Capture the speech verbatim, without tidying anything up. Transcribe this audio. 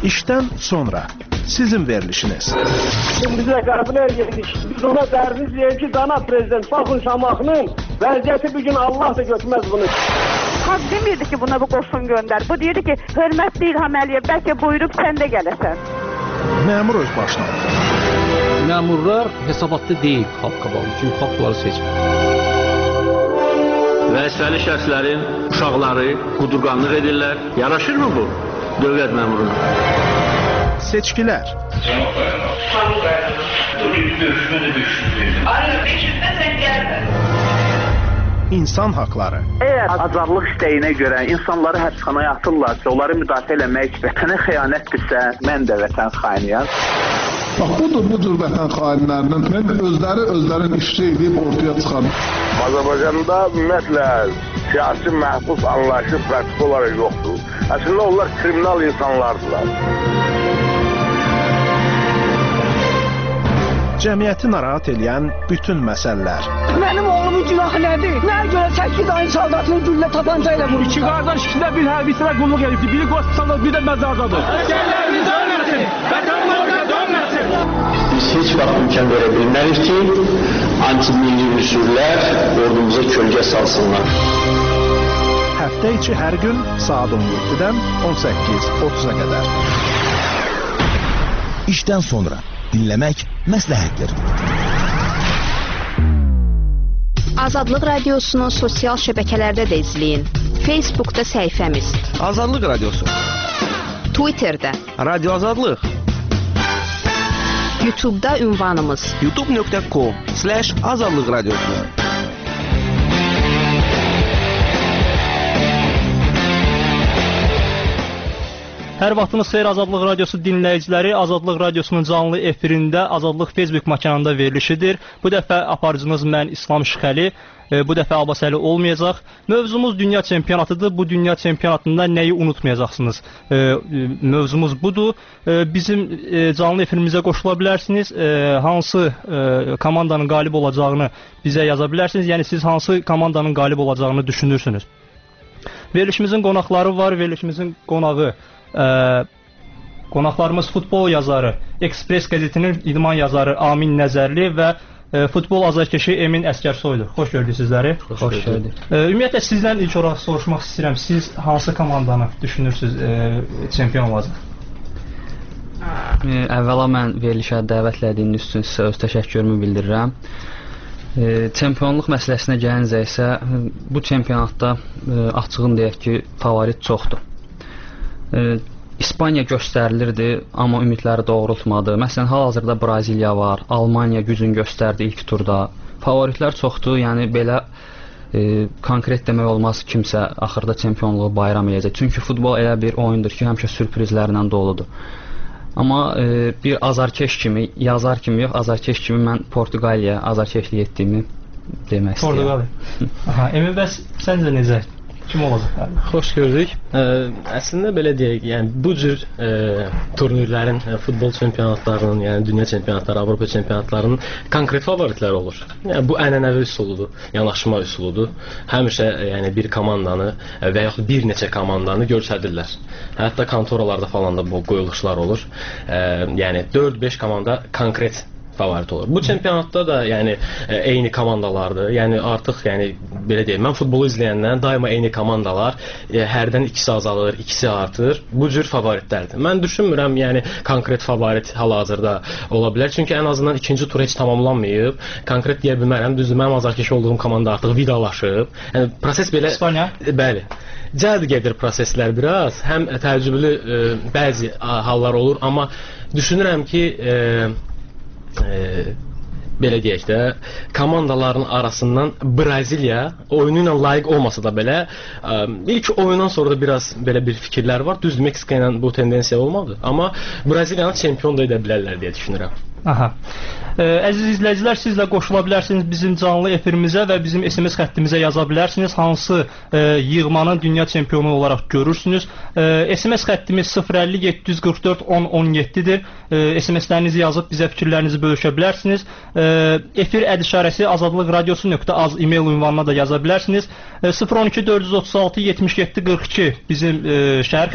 İşdən sonra sizin verilişiniz. Bizə qəbul edirik. Biz ona dərviz deyək ki, cənab prezident, baxın Şamaxının vəziyyəti bir gün Allah da götürməz bunu. Xalq demirdi ki, buna bu qoşun göndər. Bu deyirdi ki, hörmətli İlham Əliyev, bəlkə buyurub sən də gələsən. Məmur öz başına. Məmurlar hesabatlı deyil xalq qabağında, çünki xalq bunları seçmir. Vəzifəli şəxslərin uşaqları qudurqanlıq edirlər. Yaraşırmı bu dövlət məmuruna? Seçkilər. İnsan haqları. Əgər azadlıq istəyinə görə insanları həbsxanaya atırlarsa, onları müdafiə eləmək vətənə xəyanətdirsə, mən də vətən xainiyəm. Bax, budur, bu cür vətən xainlərinin mən özləri özlərin işçi edib ortaya çıxan. Azərbaycanda ümumiyyətlə siyasi məhbus anlayışı pratik olaraq yoxdur. Əslində onlar kriminal insanlardılar. Cəmiyyəti narahat edən bütün məsələlər. Mənim oğlumun günahı nədir? Nəyə görə səkkiz ayın saldatını güllə tapanca ilə vurur? İki qardaş ikində bir hərbisinə qulluq edibdir. Biri qoşsanlar, bir də məzardadır. Əsgərlərimiz dönməsin! Vətənimizə dönməsin! Biz heç vaxt imkan verə bilmərik ki, anti-milli üsullər ordumuza kölgə salsınlar. Həftə içi hər gün saat on yeddidən on səkkiz otuz'a qədər. İşdən sonra dinləmək məsləhətdir. Azadlıq Radiosunu sosial şəbəkələrdə də izləyin. Facebookda səhifəmiz Azadlıq Radiosu, Twitterdə Radio Azadlıq, YouTube'da ünvanımız youtube nöqtə com slash azadlıq radiosu. Hər vaxtınız xeyir Azadlıq Radiosu dinləyiciləri. Azadlıq Radiosunun canlı efirində Azadlıq Facebook makanında verilişidir. Bu dəfə aparıcınız mən İslam Şıxəli. Bu dəfə Abbasəli olmayacaq. Mövzumuz dünya çempionatıdır. Bu dünya çempionatında nəyi unutmayacaqsınız? Mövzumuz budur. Bizim canlı efirimizə qoşula bilərsiniz. Hansı komandanın qalib olacağını bizə yaza bilərsiniz. Yəni siz hansı komandanın qalib olacağını düşünürsünüz? Verilişimizin qonaqları var. Verilişimizin qonağı Ə, qonaqlarımız futbol yazarı, Ekspres qəzetinin idman yazarı Amin Nəzərli və ə, futbol azarkeşi Emin Əskərsoydur. Xoş gördük sizləri. Xoş, Xoş gördük. Ə, ümumiyyətlə sizdən ilk olaraq soruşmaq istəyirəm. Siz hansı komandanı düşünürsünüz ə, çempion olacaq? Əvvəla mən verilişə dəvət etdiyiniz üçün sizə öz təşəkkürümü bildirirəm. Ə, çempionluq məsələsinə gəlincə isə bu çempionatda ə, açığın deyək ki, favorit çoxdur. Ee, İspaniya göstərilirdi, amma ümidləri doğrultmadı. Məsələn, hal-hazırda Braziliya var, Almaniya gücün göstərdi ilk turda. Favoritlər çoxdur, yəni belə e, konkret demək olmaz kimsə axırda çempionluğu bayram edəcək. Çünki futbol elə bir oyundur ki, həmişə sürprizlərlə doludur. Amma e, bir azarkeş kimi, yazar kimi yox, azarkeş kimi mən Portuqaliya azarkeşlik etdiyimi demək istəyirəm. Portuqaliya. Aha, Emin bəs səncə necə? Kim olacaq? Xoş gördük. Ə, əslində belə deyək, yəni bu cür ə, turnirlərin, ə, futbol çempionatlarının, yəni dünya çempionatları, Avropa çempionatlarının konkret favoritləri olur. Yəni bu ənənəvi üsuludur, yanaşma üsuludur. Həmişə yəni bir komandanı və yaxud bir neçə komandanı göstərirlər. Hətta kontoralarda falan da bu qoyuluşlar olur. Ə, yəni dörd beş komanda konkret favorit olur. Bu çempionatda da yəni eyni komandalardır. Yəni artıq yəni belə deyim, mən futbolu izləyəndən daima eyni komandalar, e, hərdən ikisi azalır, ikisi artır. Bu cür favoritlərdir. Mən düşünmürəm, yəni konkret favorit hal-hazırda ola bilər. Çünki ən azından ikinci tur heç tamamlanmayıb. Konkret deyə bilmərəm. Düzdür, mənim azarkeş olduğum komanda artıq vidalaşıb. Yəni proses belə İspaniya. Bəli. Cəld gedir proseslər biraz. Həm təəccüblü e, bəzi hallar olur, amma düşünürəm ki, e, E, belə deyək də, komandaların arasından Braziliya oyunu ilə layiq olmasa da belə ə, ilk oyundan sonra da biraz belə bir fikirlər var. Düzdür, Meksika ilə bu tendensiya olmadı, amma Braziliyanı çempion da edə bilərlər deyə düşünürəm. Aha. Ə, əziz izləyicilər, siz də qoşula bilərsiniz bizim canlı efirimizə və bizim S M S xəttimizə yaza bilərsiniz. Hansı ə, yığmanın dünya çempionu olaraq görürsünüz. Ə, S M S xəttimiz sıfır əlli yeddi yüz qırx dörd on on yeddidir. Ə, S M S-lərinizi yazıb bizə fikirlərinizi bölüşə bilərsiniz. Ə, efir əd işarəsi azadlıq radiosu nöqtə az e-mail ünvanına da yaza bilərsiniz. Ə, sıfır on iki dörd yüz otuz altı yetmiş yeddi qırx iki bizim ə, şəhər